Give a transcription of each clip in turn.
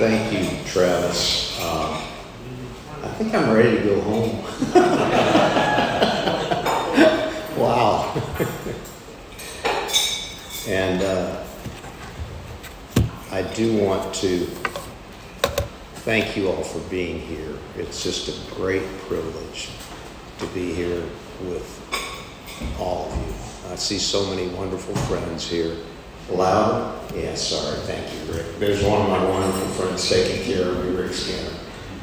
Thank you, Travis. I think I'm ready to go home. Wow. And I do want to thank you all for being here. It's just a great privilege to be here with all of you. I see so many wonderful friends here. Loud? Yeah, sorry. Thank you, Rick. There's one of my wonderful friends taking care of me, Rick Skinner.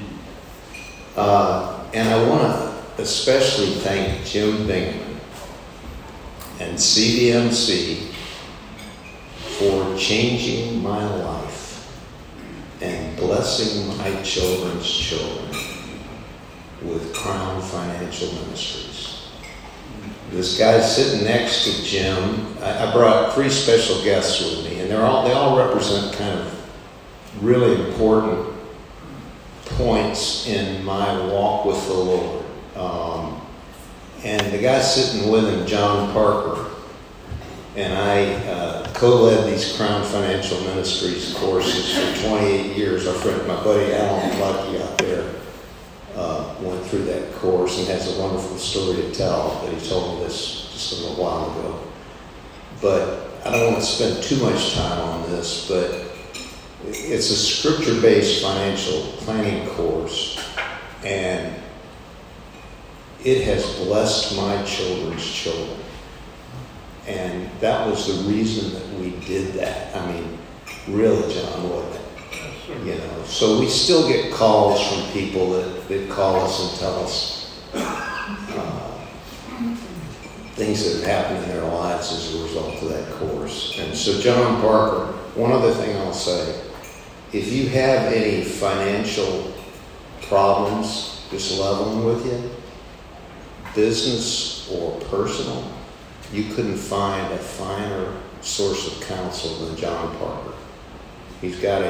And I want to especially thank Jim Bingman and CDMC for changing my life and blessing my children's children with Crown Financial Ministries. This guy sitting next to Jim, I brought 3 special guests with me, and they all represent kind of really important points in my walk with the Lord. And the guy sitting with him, John Parker, and I co-led these Crown Financial Ministries courses for 28 years. Our friend, my buddy Alan Lucky out there, went through that course and has a wonderful story to tell, but he told me this just a little while ago. But I don't want to spend too much time on this, but it's a scripture-based financial planning course, and it has blessed my children's children. And that was the reason that we did that. I mean, really, John, wasn't it? You know, so we still get calls from people that call us and tell us things that have happened in their lives as a result of that course. And so John Parker, one other thing I'll say, if you have any financial problems, just level them with you, business or personal, you couldn't find a finer source of counsel than John Parker. He got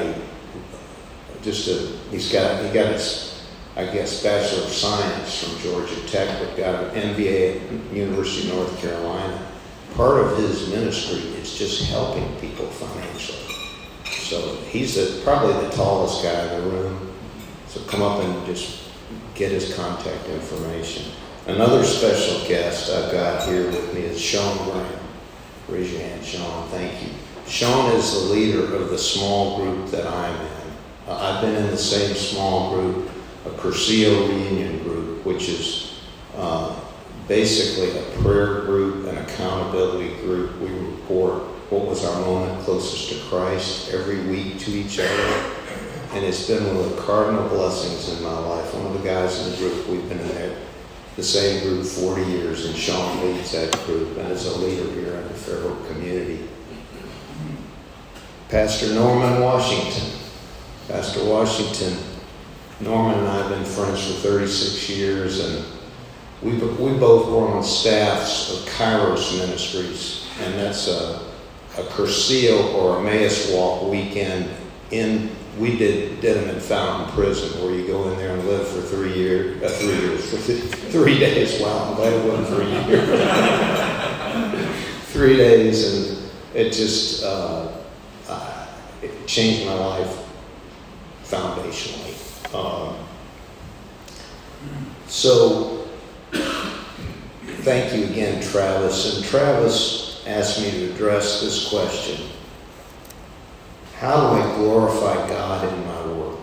his, I guess, Bachelor of Science from Georgia Tech, but got an MBA at University of North Carolina. Part of his ministry is just helping people financially. So he's probably the tallest guy in the room. So come up and just get his contact information. Another special guest I've got here with me is Sean Graham. Raise your hand, Sean. Thank you. Sean is the leader of the small group that I'm in. I've been in the same small group, a Curcio Reunion group, which is basically a prayer group, an accountability group. We report what was our moment closest to Christ every week to each other. And it's been one of the cardinal blessings in my life. One of the guys in the group, we've been in the same group 40 years, and Sean leads that group and is a leader here in the Fairhope community. Pastor Norman Washington. Pastor Washington, Norman and I have been friends for 36 years, and we both were on staffs of Kairos Ministries, and that's a Curcio or Emmaus Walk weekend. We did them in Fountain Prison, where you go in there and live for 3 days. Wow, I'm glad it wasn't 3 years. 3 days, and it just it changed my life foundationally. So thank you again, Travis. And Travis asked me to address this question: how do I glorify God in my work?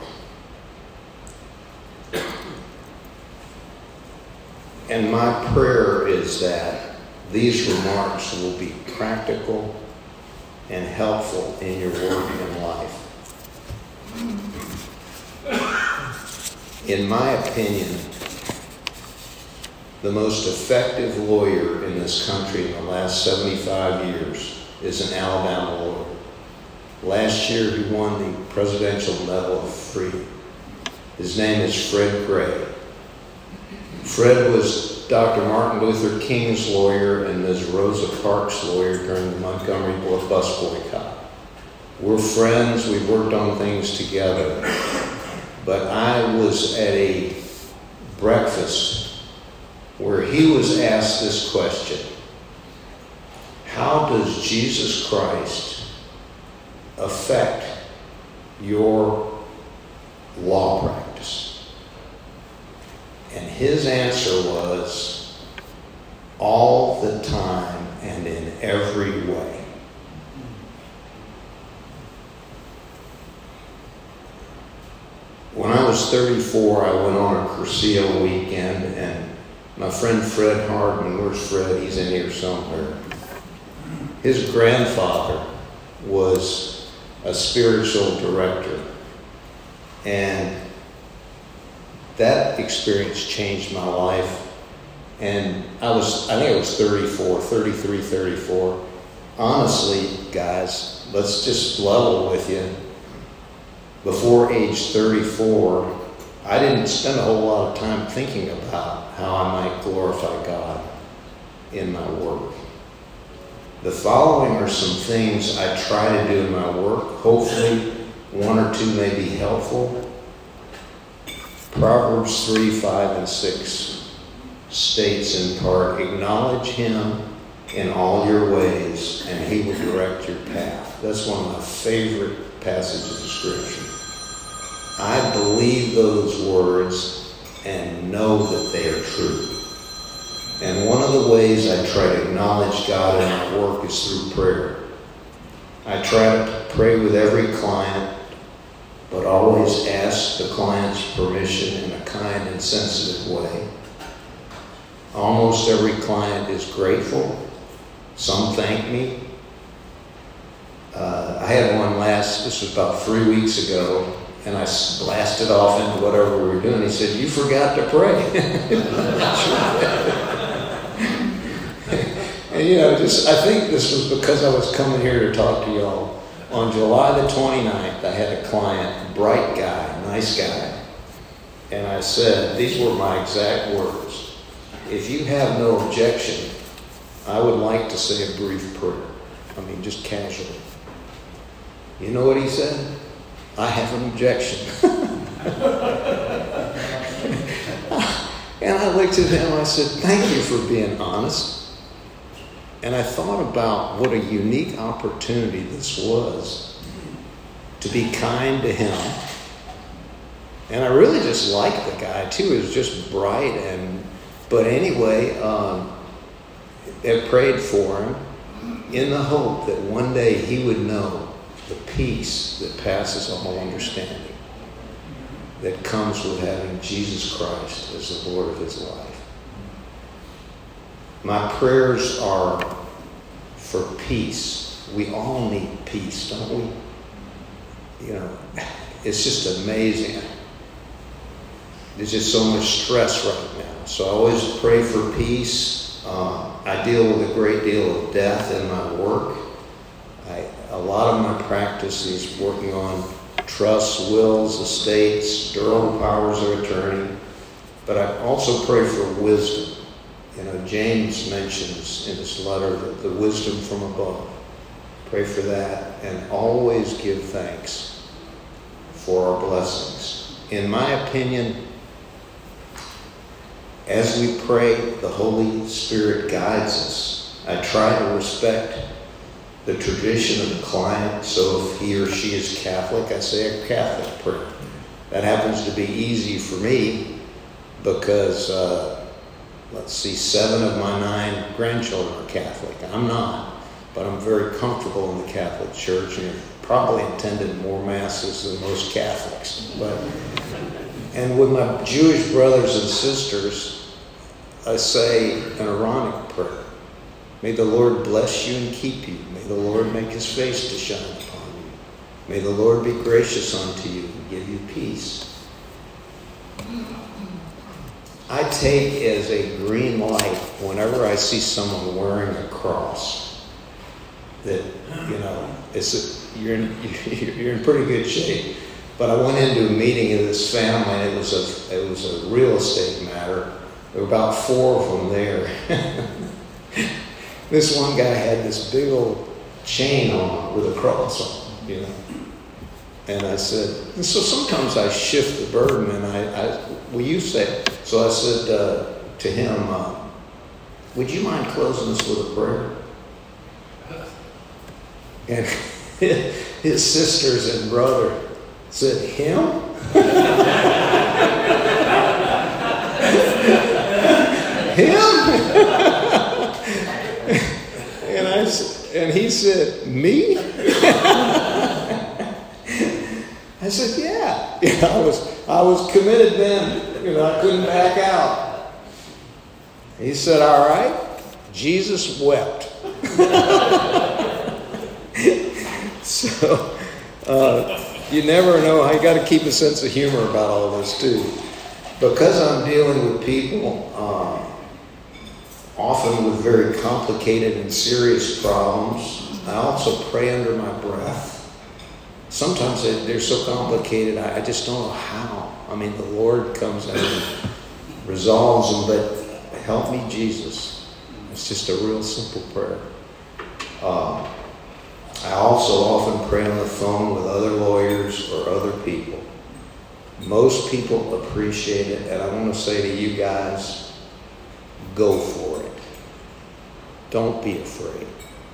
And my prayer is that these remarks will be practical and helpful in your work and life. In my opinion, the most effective lawyer in this country in the last 75 years is an Alabama lawyer. Last year, he won the Presidential Medal of Freedom. His name is Fred Gray. Fred was Dr. Martin Luther King's lawyer and Ms. Rosa Parks' lawyer during the Montgomery bus boycott. We're friends. We've worked on things together. But I was at a breakfast where he was asked this question: how does Jesus Christ affect your law practice. And his answer was, all the time and in every way. When I was 34, I went on a Cursillo weekend, and my friend Fred Hardman, where's Fred? He's in here somewhere. His grandfather was a spiritual director, and that experience changed my life. And I think I was 33, 34. Honestly, guys, let's just level with you. Before age 34, I didn't spend a whole lot of time thinking about how I might glorify God in my work. The following are some things I try to do in my work. Hopefully, one or two may be helpful. Proverbs 3, 5, and 6 states in part, acknowledge him in all your ways, and he will direct your path. That's one of my favorite passages of Scripture. I believe those words and know that they are true. And one of the ways I try to acknowledge God in my work is through prayer. I try to pray with every client, but always ask the client's permission in a kind and sensitive way. Almost every client is grateful. Some thank me. I had one this was about 3 weeks ago, and I blasted off into whatever we were doing. He said, "You forgot to pray." And I think this was because I was coming here to talk to y'all. On July the 29th, I had a client, bright guy, nice guy. And I said, these were my exact words: if you have no objection, I would like to say a brief prayer. I mean, just casually. You know what he said? I have an objection. And I looked at him and I said, thank you for being honest. And I thought about what a unique opportunity this was to be kind to him. And I really just liked the guy too. He was just bright. But anyway, I prayed for him in the hope that one day he would know the peace that passes all understanding that comes with having Jesus Christ as the Lord of his life. My prayers are for peace. We all need peace, don't we? It's just amazing. There's just so much stress right now. So I always pray for peace. I deal with a great deal of death in my work. A lot of my practice is working on trusts, wills, estates, durable powers of attorney. But I also pray for wisdom. James mentions in his letter the wisdom from above. Pray for that, and always give thanks for our blessings. In my opinion, as we pray, the Holy Spirit guides us. I try to respect the tradition of the client, so if he or she is Catholic, I say a Catholic prayer. That happens to be easy for me because, 7 of my 9 grandchildren are Catholic. I'm not, but I'm very comfortable in the Catholic Church and have probably attended more masses than most Catholics. And with my Jewish brothers and sisters, I say an Aaronic prayer. May the Lord bless you and keep you. May the Lord make his face to shine upon you. May the Lord be gracious unto you and give you peace. I take as a green light whenever I see someone wearing a cross that, you're in pretty good shape. But I went into a meeting of this family, and it was a real estate matter. There were about 4 of them there. This one guy had this big old chain on with a cross on it, And I said, so sometimes I shift the burden, and you say, so I said to him, would you mind closing us with a prayer? And his sisters and brother said, him? Him? And he said, me? I said, yeah. I was committed then. I couldn't back out. He said, all right. Jesus wept. So, you never know. You got to keep a sense of humor about all this too. Because I'm dealing with people, often with very complicated and serious problems, I also pray under my breath. Sometimes they're so complicated, I just don't know how. I mean, the Lord comes in and resolves them, but help me, Jesus. It's just a real simple prayer. I also often pray on the phone with other lawyers or other people. Most people appreciate it, and I want to say to you guys, go for it. Don't be afraid.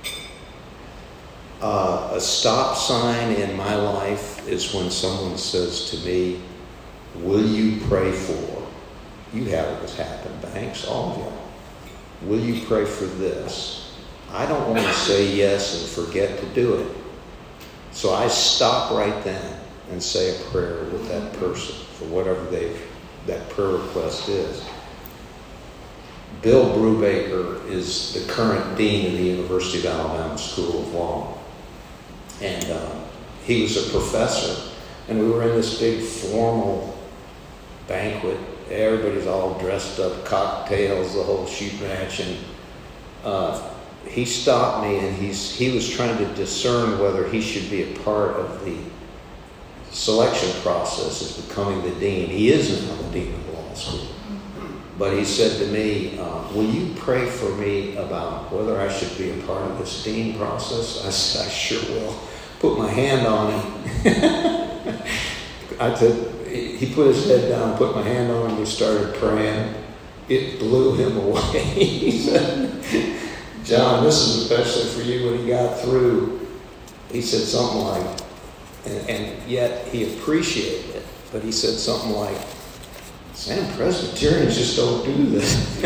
A stop sign in my life is when someone says to me, will you pray for? You have this happen, Banks, all of y'all. Will you pray for this? I don't want to say yes and forget to do it. So I stop right then and say a prayer with that person for whatever that prayer request is. Bill Brubaker is the current dean of the University of Alabama School of Law. And he was a professor. And we were in this big formal banquet. Everybody's all dressed up, cocktails, the whole shoot match. And he stopped me, and he was trying to discern whether he should be a part of the selection process as becoming the dean. He is now the dean of the law school. But he said to me, will you pray for me about whether I should be a part of this dean process? I said, I sure will. Put my hand on him. He put his head down, put my hand on him, we started praying. It blew him away. He said, John, this is especially for you. When he got through, he said something like, and yet he appreciated it, but he said something like, Sam, Presbyterians just don't do this.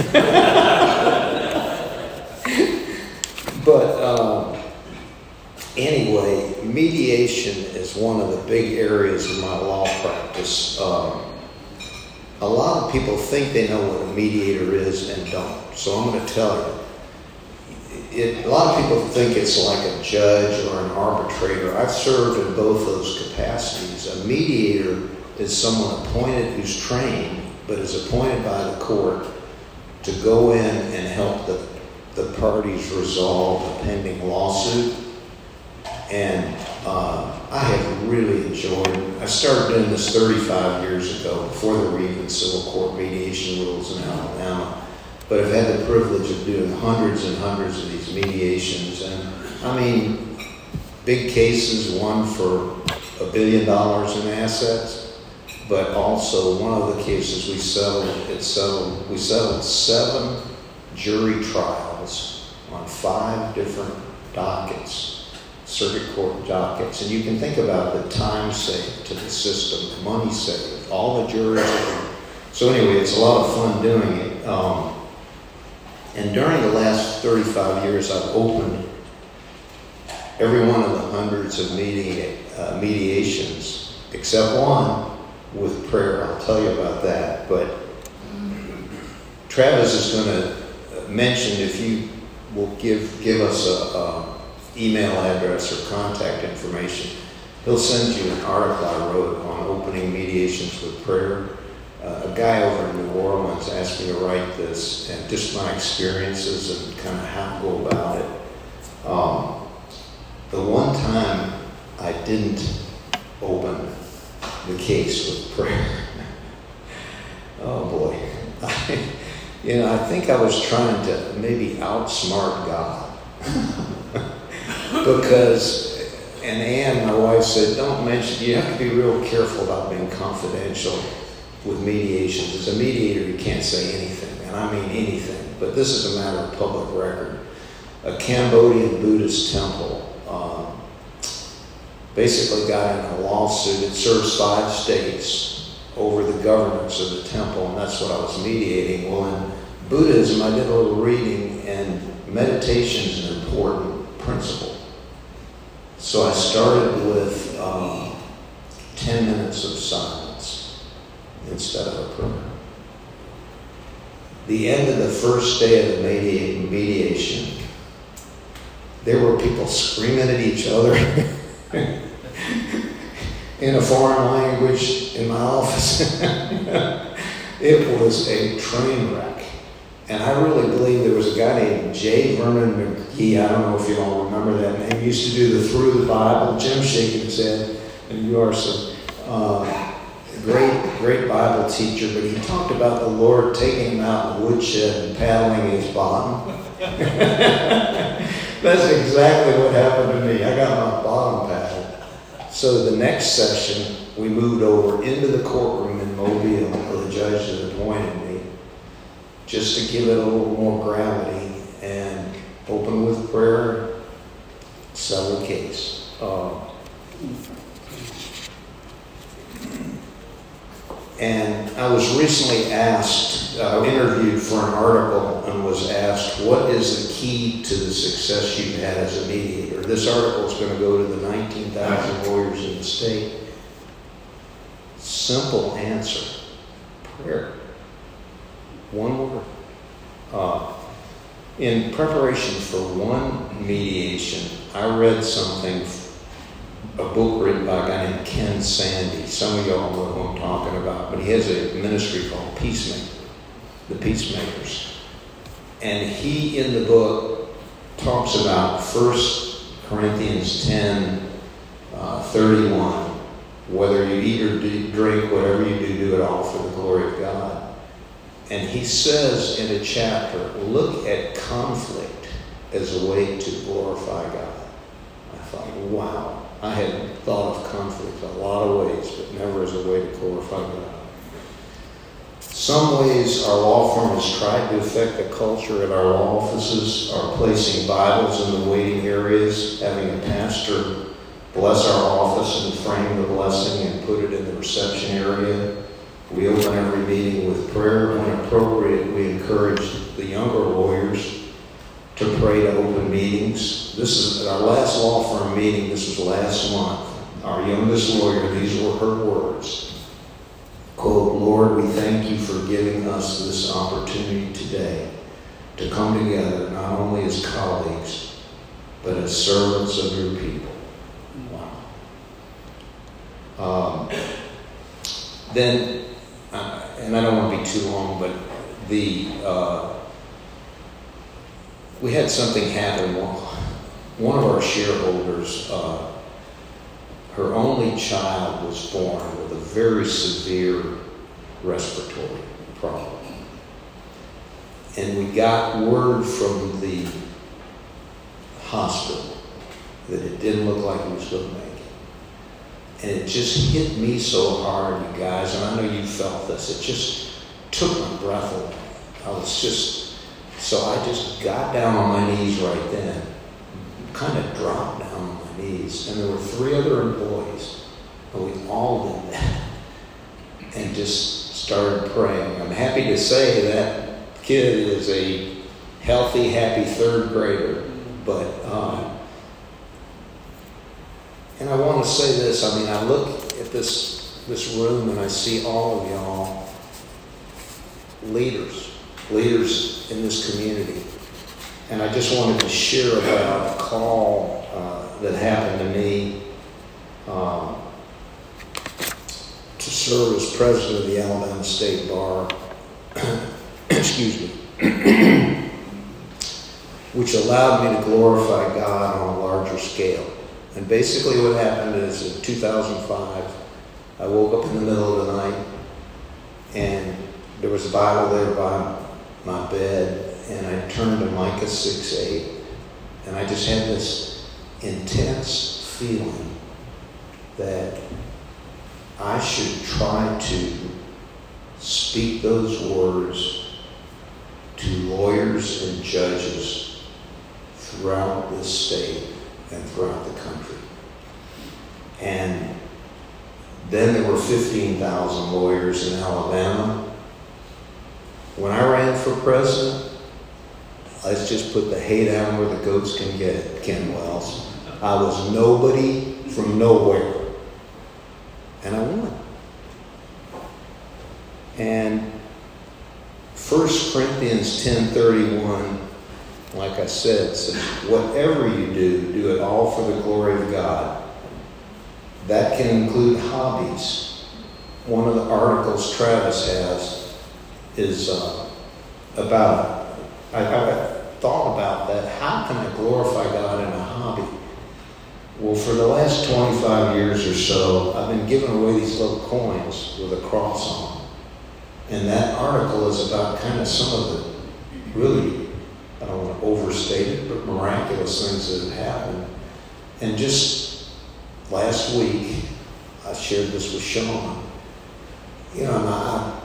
But anyway, mediation is one of the big areas of my law practice. A lot of people think they know what a mediator is and don't. So I'm going to tell you. A lot of people think it's like a judge or an arbitrator. I've served in both those capacities. A mediator is someone appointed who's trained, but is appointed by the court to go in and help the parties resolve a pending lawsuit. And I have really enjoyed it. I started doing this 35 years ago, before there were even civil court mediation rules in Alabama. But I've had the privilege of doing hundreds and hundreds of these mediations. And I mean, big cases, one for $1 billion in assets, but also one of the cases we settled 7 jury trials on 5 different dockets, circuit court dockets. And you can think about the time saved to the system, the money saved, all the juries. So anyway, it's a lot of fun doing it. And during the last 35 years, I've opened every one of the hundreds of mediations, except one with prayer. I'll tell you about that. But Travis is going to mention, if you will give us a email address or contact information, he'll send you an article I wrote on opening mediations with prayer. A guy over in New Orleans asked me to write this, and just my experiences and kind of how to go about it. The one time I didn't open the case with prayer, oh boy, I think I was trying to maybe outsmart God. Because, and Ann, my wife, said, don't mention, you have to be real careful about being confidential with mediations. As a mediator, you can't say anything, and I mean anything, but this is a matter of public record. A Cambodian Buddhist temple basically got in a lawsuit. It serves 5 states over the governance of the temple, and that's what I was mediating. Well, in Buddhism, I did a little reading, and meditation is an important principle. So I started with 10 minutes of silence instead of a prayer. The end of the first day of the mediation, there were people screaming at each other in a foreign language in my office. It was a train wreck. And I really believe there was a guy named J. Vernon McGee. I don't know if you all remember that name. He used to do the Through the Bible. Jim shaking his head, and you are some great Bible teacher. But he talked about the Lord taking him out in the woodshed and paddling his bottom. That's exactly what happened to me. I got my bottom paddled. So the next session, we moved over into the courtroom in Mobile where the judge had appointed me, just to give it a little more gravity, and open with prayer, settle the case. And I was recently asked, interviewed for an article, and was asked, what is the key to the success you've had as a mediator? This article is going to go to the 19,000 lawyers in the state. Simple answer: prayer. One word. In preparation for one mediation, I read something, a book written by a guy named Ken Sande. Some of y'all know who I'm talking about, but he has a ministry called Peacemaker, the Peacemakers. And he, in the book, talks about 1 Corinthians 10, 31, whether you eat or drink, whatever you do, do it all for the glory of God. And he says in a chapter, look at conflict as a way to glorify God. I thought, wow. I had thought of conflict a lot of ways, but never as a way to glorify God. Some ways our law firm has tried to affect the culture at our law offices are placing Bibles in the waiting areas, having a pastor bless our office and frame the blessing and put it in the reception area. We open every meeting with prayer. When appropriate, we encourage the younger lawyers to pray to open meetings. This is our last law firm meeting. This was last month. Our youngest lawyer, these were her words. Quote, Lord, we thank you for giving us this opportunity today to come together not only as colleagues, but as servants of your people. Wow. Then, and I don't want to be too long, but we had something happen. One of our shareholders, her only child was born with a very severe respiratory problem. And we got word from the hospital that it didn't look like he was going to make it. And it just hit me so hard, you guys, and I know you felt this. It just took my breath away. So I just got down on my knees right then, kind of dropped down on my knees, and there were 3 other employees, and we all did that, and just started praying. I'm happy to say that kid is a healthy, happy 3rd grader, but, and I want to say this, I look at this room and I see all of y'all leaders in this community. And I just wanted to share about a call that happened to me to serve as president of the Alabama State Bar, excuse me, which allowed me to glorify God on a larger scale. And basically what happened is in 2005, I woke up in the middle of the night and there was a Bible there by my bed, and I turned to Micah 6:8, and I just had this intense feeling that I should try to speak those words to lawyers and judges throughout this state and throughout the country. And then there were 15,000 lawyers in Alabama. When I ran for president, let's just put the hay down where the goats can get it, Ken Wells. I was nobody from nowhere. And I won. And 1 Corinthians 10:31, like I said, says, whatever you do, do it all for the glory of God. That can include hobbies. One of the articles Travis has is about, I thought about that. How can I glorify God in a hobby? Well, for the last 25 years or so, I've been giving away these little coins with a cross on them. And that article is about kind of some of the really, I don't want to overstate it, but miraculous things that have happened. And just last week, I shared this with Sean. You know,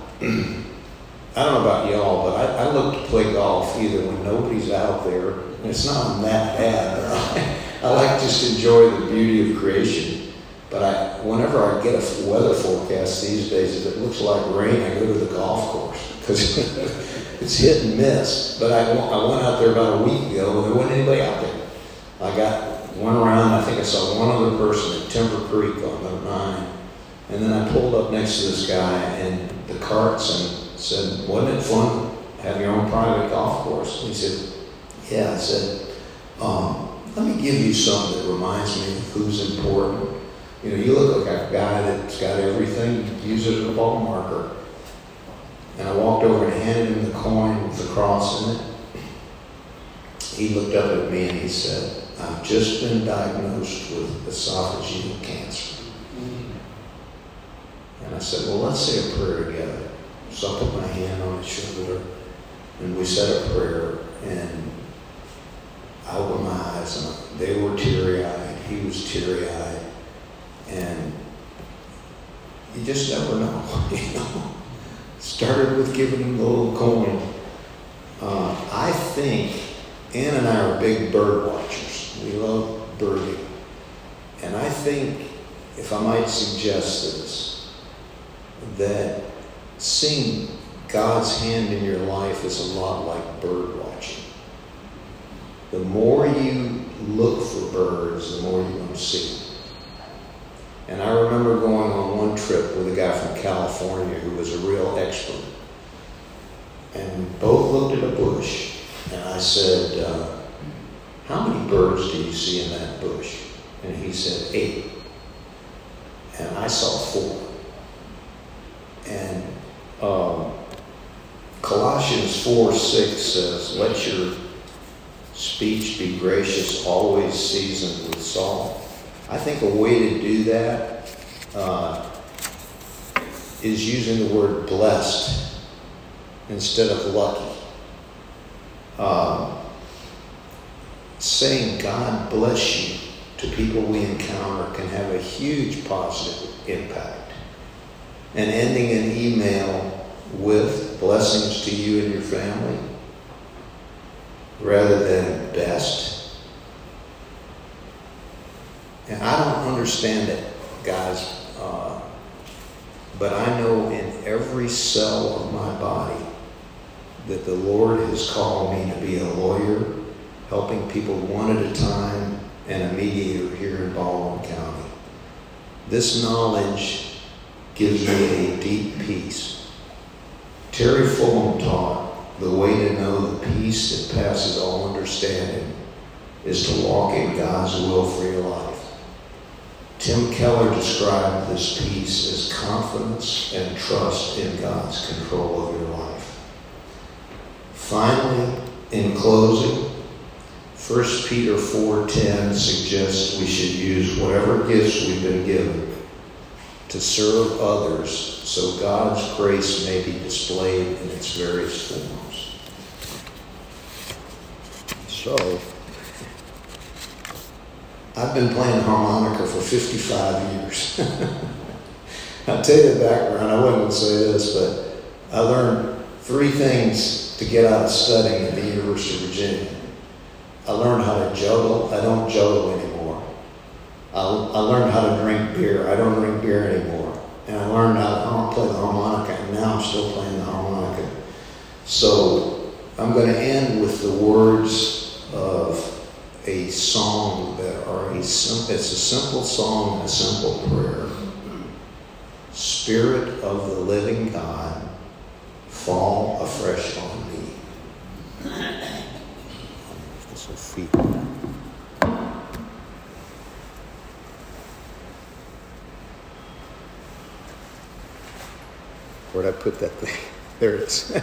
I don't know about y'all, but I love to play golf either when nobody's out there. And it's not that bad. I like just to enjoy the beauty of creation. But whenever I get a weather forecast these days, if it looks like rain, I go to the golf course because it's hit and miss. But I went out there about a week ago, and there wasn't anybody out there. I got one round. I think I saw one other person at Timber Creek on the 9. And then I pulled up next to this guy and the carts and said, wasn't it fun having your own private golf course? And he said, yeah. I said, let me give you something that reminds me of who's important. You know, you look like a guy that's got everything, use it as a ball marker. And I walked over and handed him the coin with the cross in it. He looked up at me and he said, I've just been diagnosed with esophageal cancer. And I said, well, let's say a prayer together. So I put my hand on his shoulder and we said a prayer, and I opened my eyes and they were teary-eyed. He was teary-eyed. And you just never know, you know. Started with giving him the little coin. I think Ann and I are big bird watchers. We love birding. And I think, if I might suggest this, that seeing God's hand in your life is a lot like bird watching. The more you look for birds, the more you're going to see them. And I remember going on one trip with a guy from California who was a real expert. And we both looked at a bush, and I said, how many birds do you see in that bush? And he said, 8. And I saw 4. And Colossians 4:6 says, let your speech be gracious, always seasoned with salt. I think a way to do that is using the word blessed instead of lucky. Saying God bless you to people we encounter can have a huge positive impact. And ending an email with blessings to you and your family rather than best. And I don't understand it, guys, but I know in every cell of my body that the Lord has called me to be a lawyer, helping people one at a time, and a mediator here in Baldwin County. This knowledge gives me a deep peace. Terry Fulham taught the way to know the peace that passes all understanding is to walk in God's will for your life. Tim Keller described this peace as confidence and trust in God's control of your life. Finally, in closing, 1 Peter 4:10 suggests we should use whatever gifts we've been given to serve others so God's grace may be displayed in its various forms. So, I've been playing harmonica for 55 years. I'll tell you the background. I wouldn't say this, but I learned 3 things to get out of studying at the University of Virginia. I learned how to juggle. I don't juggle anymore. I learned how to drink beer. I don't drink beer anymore. And I learned how to play the harmonica, and now I'm still playing the harmonica. So I'm going to end with the words of a song that are it's a simple song, a simple prayer. Spirit of the living God, fall afresh on me. This will feed. Where'd I put that thing? There it is.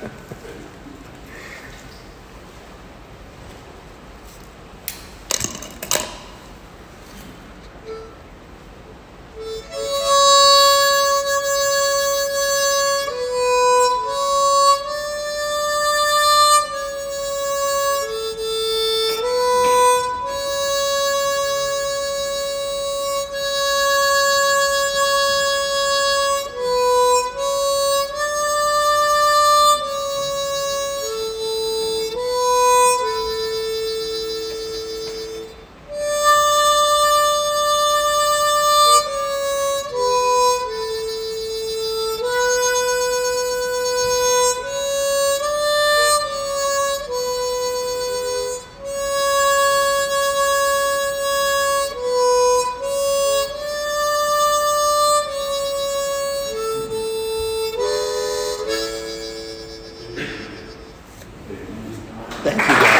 Thank you, guys.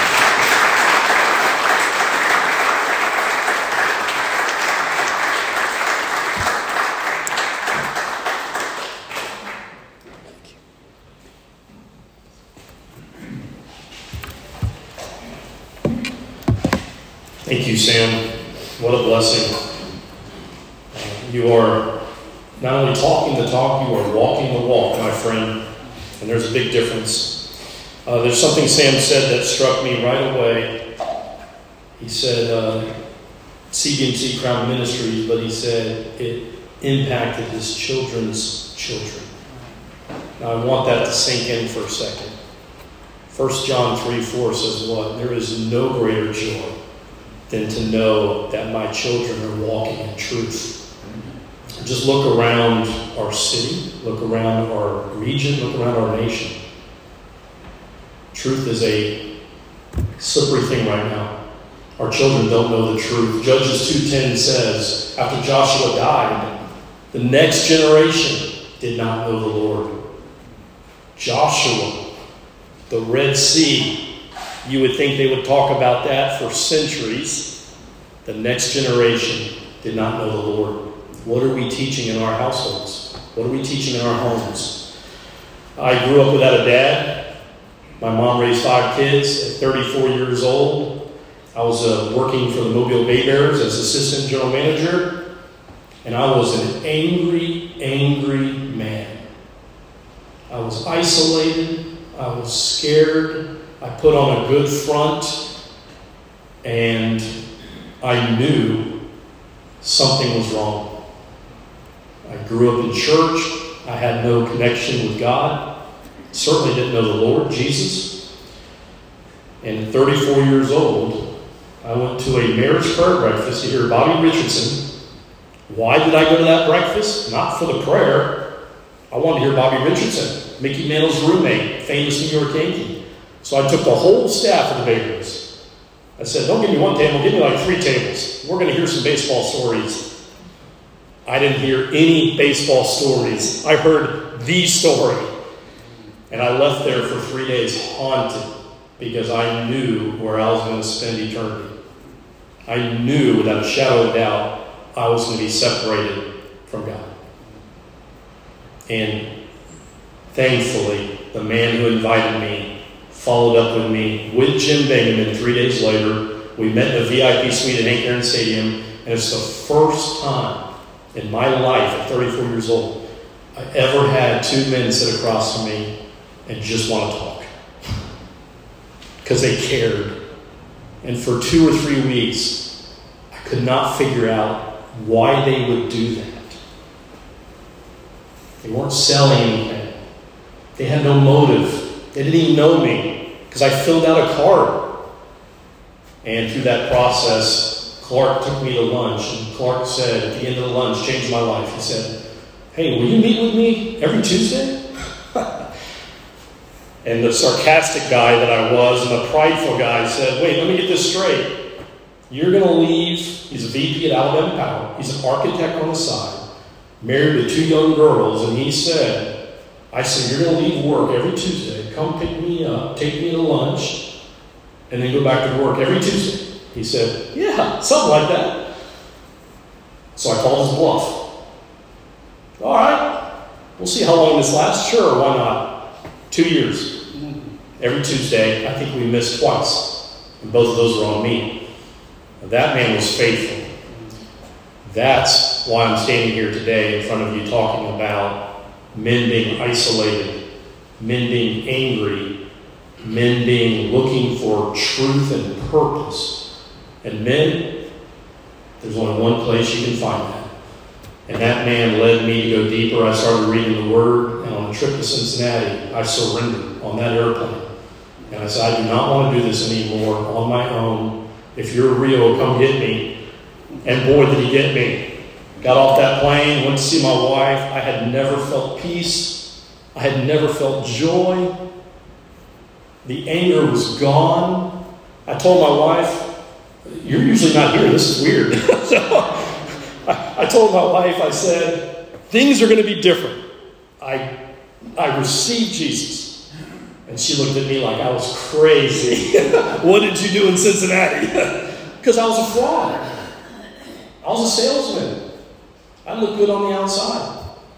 Thank you, Sam. What a blessing. You are not only talking the talk, you are walking the walk, my friend. And there's a big difference. There's something Sam said that struck me right away. He said, CBMC Crown Ministries, but he said it impacted his children's children. Now I want that to sink in for a second. 1 John 3:4 says what? There is no greater joy than to know that my children are walking in truth. Just look around our city, look around our region, look around our nation. Truth is a slippery thing right now. Our children don't know the truth. Judges 2:10 says, after Joshua died, the next generation did not know the Lord. Joshua, the Red Sea, you would think they would talk about that for centuries. The next generation did not know the Lord. What are we teaching in our households? What are we teaching in our homes? I grew up without a dad. My mom raised 5 kids at 34 years old. I was working for the Mobile Bay Bears as assistant general manager. And I was an angry, angry man. I was isolated. I was scared. I put on a good front. And I knew something was wrong. I grew up in church. I had no connection with God. Certainly didn't know the Lord, Jesus. And at 34 years old, I went to a marriage prayer breakfast to hear Bobby Richardson. Why did I go to that breakfast? Not for the prayer. I wanted to hear Bobby Richardson, Mickey Mantle's roommate, famous New York Yankee. So I took the whole staff of the Bears. I said, don't give me one table, give me like 3 tables. We're going to hear some baseball stories. I didn't hear any baseball stories. I heard the story. And I left there for 3 days haunted because I knew where I was going to spend eternity. I knew without a shadow of doubt I was going to be separated from God. And thankfully, the man who invited me followed up with me with Jim Bingaman 3 days later. We met in a VIP suite at Hank Aaron Stadium, and it's the first time in my life at 34 years old I ever had 2 men sit across from me and just want to talk. Because they cared. And for 2 or 3 weeks, I could not figure out why they would do that. They weren't selling anything. They had no motive. They didn't even know me because I filled out a card. And through that process, Clark took me to lunch, and Clark said at the end of the lunch, changed my life. He said, "Hey, will you meet with me every Tuesday?" And the sarcastic guy that I was and the prideful guy said, "Wait, let me get this straight. You're going to leave." He's a VP at Alabama Power. He's an architect on the side, married to 2 young girls. And he said, "You're going to leave work every Tuesday, come pick me up, take me to lunch, and then go back to work every Tuesday." He said, "Yeah, something like that." So I called his bluff. "All right, we'll see how long this lasts. Sure, why not?" 2 years. Every Tuesday, I think we missed twice. And both of those were on me. That man was faithful. That's why I'm standing here today in front of you talking about men being isolated, men being angry, men being looking for truth and purpose. And men, there's only one place you can find that. And that man led me to go deeper. I started reading the Word, and on a trip to Cincinnati, I surrendered on that airplane. And I said, "I do not want to do this anymore on my own. If you're real, come get me." And boy, did he get me. Got off that plane, went to see my wife. I had never felt peace. I had never felt joy. The anger was gone. I told my wife, "You're usually not here. This is weird." So I told my wife, I said, "Things are going to be different. I received Jesus." And she looked at me like I was crazy. "What did you do in Cincinnati?" Because I was a fraud. I was a salesman. I looked good on the outside.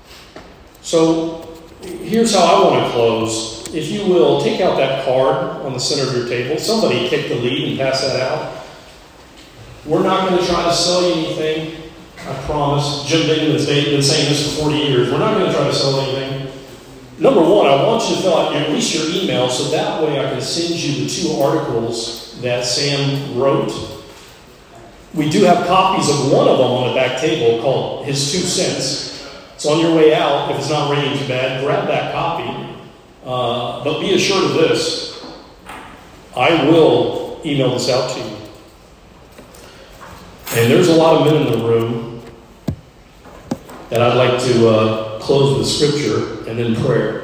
So here's how I want to close. If you will, take out that card on the center of your table. Somebody take the lead and pass that out. We're not going to try to sell you anything. I promise. Jim Bingham has been saying this for 40 years. We're not going to try to sell anything. Number one, I want you to fill out at least your email so that way I can send you the 2 articles that Sam wrote. We do have copies of one of them on the back table called His 2 Cents. So on your way out, if it's not raining too bad, grab that copy. But be assured of this. I will email this out to you. And there's a lot of men in the room that I'd like to close with scripture and then prayer.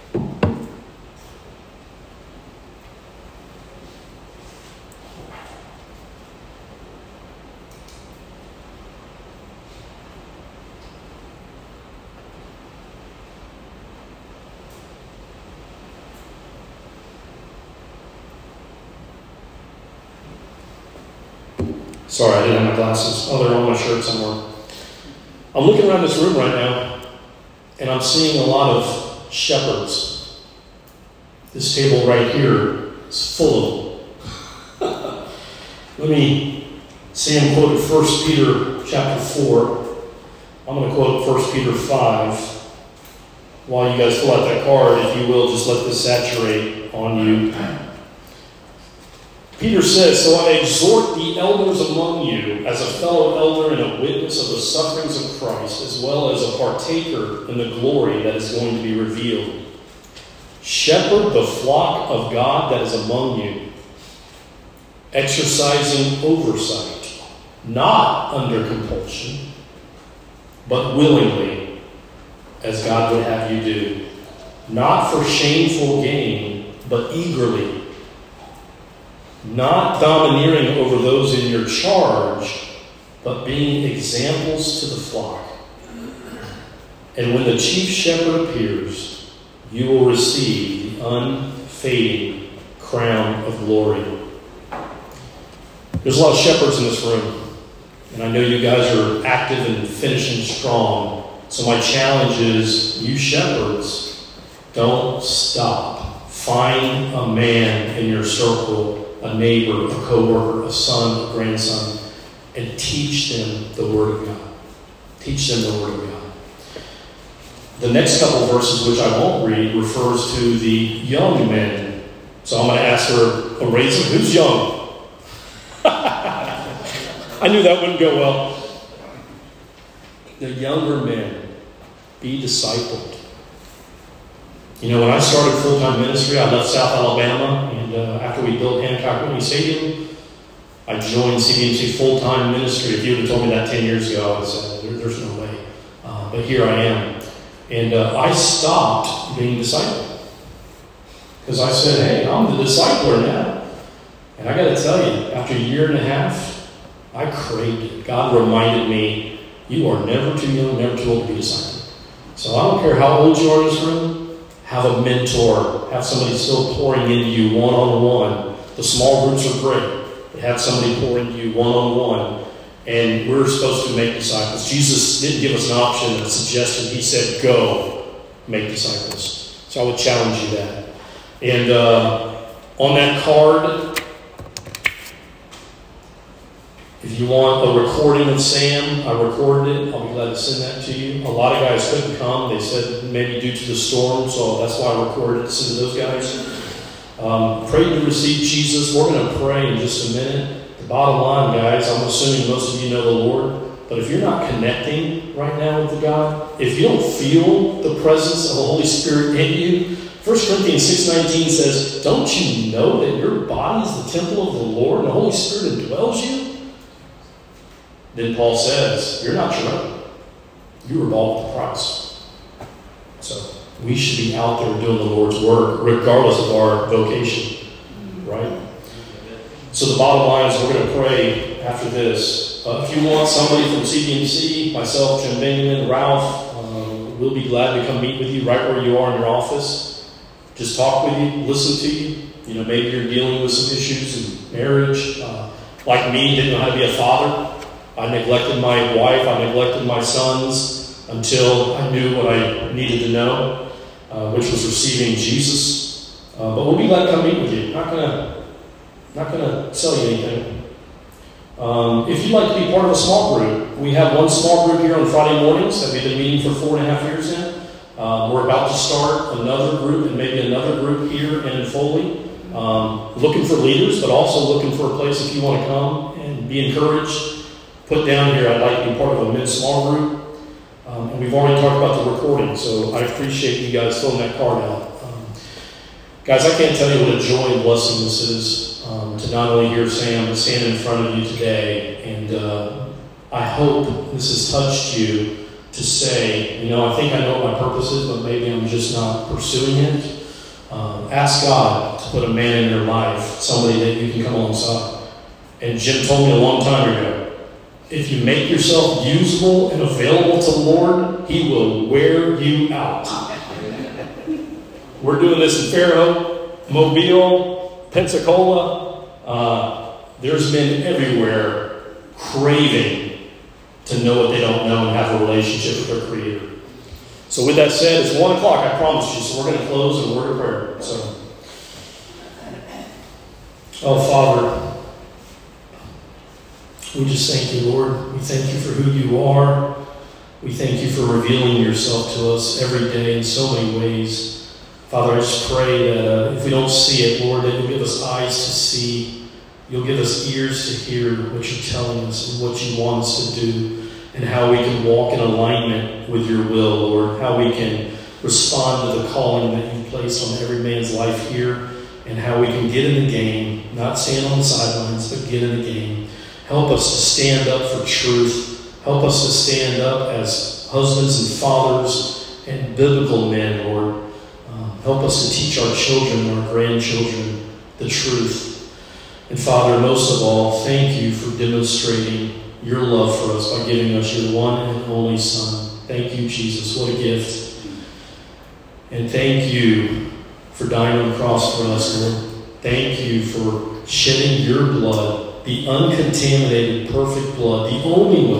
Sorry, I didn't have my glasses. Oh, they're on my shirt somewhere. I'm looking around this room right now, and I'm seeing a lot of shepherds. This table right here is full of them. Sam quoted 1 Peter chapter 4. I'm going to quote 1 Peter 5. While you guys fill out that card, if you will, just let this saturate on you. Peter says, "So I exhort the elders among you as a fellow elder and a witness of the sufferings of Christ, as well as a partaker in the glory that is going to be revealed. Shepherd the flock of God that is among you, exercising oversight, not under compulsion, but willingly, as God would have you do, not for shameful gain, but eagerly, not domineering over those in your charge, but being examples to the flock. And when the chief shepherd appears, you will receive the unfading crown of glory." There's a lot of shepherds in this room, and I know you guys are active and finishing strong. So my challenge is, you shepherds, don't stop. Find a man in your circle, a neighbor, a co-worker, a son, a grandson, and teach them the Word of God. Teach them the Word of God. The next couple verses, which I won't read, refers to the young men. So I'm going to ask for a raise. Who's young? I knew that wouldn't go well. The younger men, be discipled. You know, when I started full-time ministry, I left South Alabama, and after we built Hancock Whitney Stadium, I joined CBMC full-time ministry. If you would have told me that 10 years ago, I would have said, there's no way. But here I am. And I stopped being a disciple. Because I said, hey, I'm the discipler now. And I got to tell you, after a year and a half, I craved it. God reminded me, you are never too young, never too old to be a disciple. So I don't care how old you are in this room, have a mentor, have somebody still pouring into you one-on-one. The small groups are great. But have somebody pour into you one-on-one, and we're supposed to make disciples. Jesus didn't give us an option, a suggestion. He said, go make disciples. So I would challenge you that. And on that card, if you want a recording of Sam, I recorded it. I'll be glad to send that to you. A lot of guys couldn't come. They said maybe due to the storm, so that's why I recorded it to send to those guys. Pray to receive Jesus. We're going to pray in just a minute. The bottom line, guys, I'm assuming most of you know the Lord, but if you're not connecting right now with the God, if you don't feel the presence of the Holy Spirit in you, 1 Corinthians 6:19 says, don't you know that your body is the temple of the Lord and the Holy Spirit indwells you? Then Paul says, you're not your own. You were bought with a price. So we should be out there doing the Lord's work, regardless of our vocation, right? So the bottom line is we're going to pray after this. If you want somebody from CBMC, myself, Jim Benjamin, Ralph, we'll be glad to come meet with you right where you are in your office. Just talk with you, listen to you. You know, maybe you're dealing with some issues in marriage. Like me, didn't know how to be a father. I neglected my wife. I neglected my sons until I knew what I needed to know. Which was receiving Jesus. But we'll be glad to come meet with you. Not gonna sell you anything. If you'd like to be part of a small group, we have one small group here on Friday mornings that we've been meeting for 4.5 years now. We're about to start another group and maybe another group here and in Foley. Looking for leaders, but also looking for a place if you want to come and be encouraged. Put down here, I'd like to be part of a mid-small group. And we've already talked about the recording, so I appreciate you guys filling that card out. Guys, I can't tell you what a joy and blessing this is to not only hear Sam, but stand in front of you today. And I hope this has touched you to say, you know, I think I know what my purpose is, but maybe I'm just not pursuing it. Ask God to put a man in your life, somebody that you can come alongside. And Jim told me a long time ago, if you make yourself usable and available to the Lord, He will wear you out. We're doing this in Fairhope, Mobile, Pensacola. There's men everywhere craving to know what they don't know and have a relationship with their Creator. So with that said, it's 1 o'clock, I promise you. So we're going to close in a word of prayer. So, oh, Father, we just thank you, Lord. We thank you for who you are. We thank you for revealing yourself to us every day in so many ways. Father, I just pray that if we don't see it, Lord, that you'll give us eyes to see. You'll give us ears to hear what you're telling us and what you want us to do, and how we can walk in alignment with your will, Lord. How we can respond to the calling that you place on every man's life here, and how we can get in the game, not stand on the sidelines, but get in the game. Help us to stand up for truth. Help us to stand up as husbands and fathers and biblical men, Lord. Help us to teach our children and our grandchildren the truth. And Father, most of all, thank you for demonstrating your love for us by giving us your one and only Son. Thank you, Jesus. What a gift. And thank you for dying on the cross for us, Lord. Thank you for shedding your blood, the uncontaminated, perfect blood, the only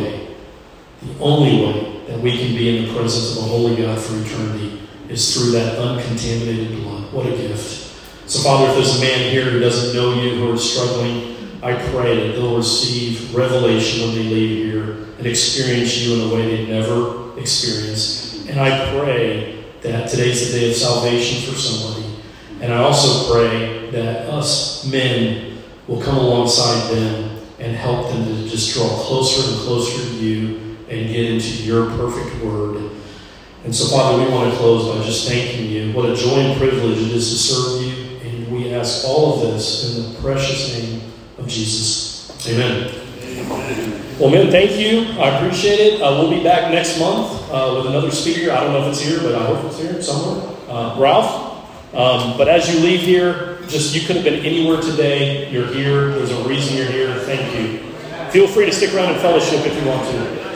way that we can be in the presence of a holy God for eternity is through that uncontaminated blood. What a gift. So, Father, if there's a man here who doesn't know you, who is struggling, I pray that they'll receive revelation when they leave here and experience you in a way they've never experienced. And I pray that today's the day of salvation for somebody. And I also pray that us men will come alongside them and help them to just draw closer and closer to you and get into your perfect word. And so, Father, we want to close by just thanking you. What a joy and privilege it is to serve you. And we ask all of this in the precious name of Jesus. Amen. Well, men, thank you. I appreciate it. We'll be back next month with another speaker. I don't know if it's here, but I hope it's here somewhere. Ralph. But as you leave here, you could have been anywhere today. You're here. There's a reason you're here. Thank you. Feel free to stick around and fellowship if you want to.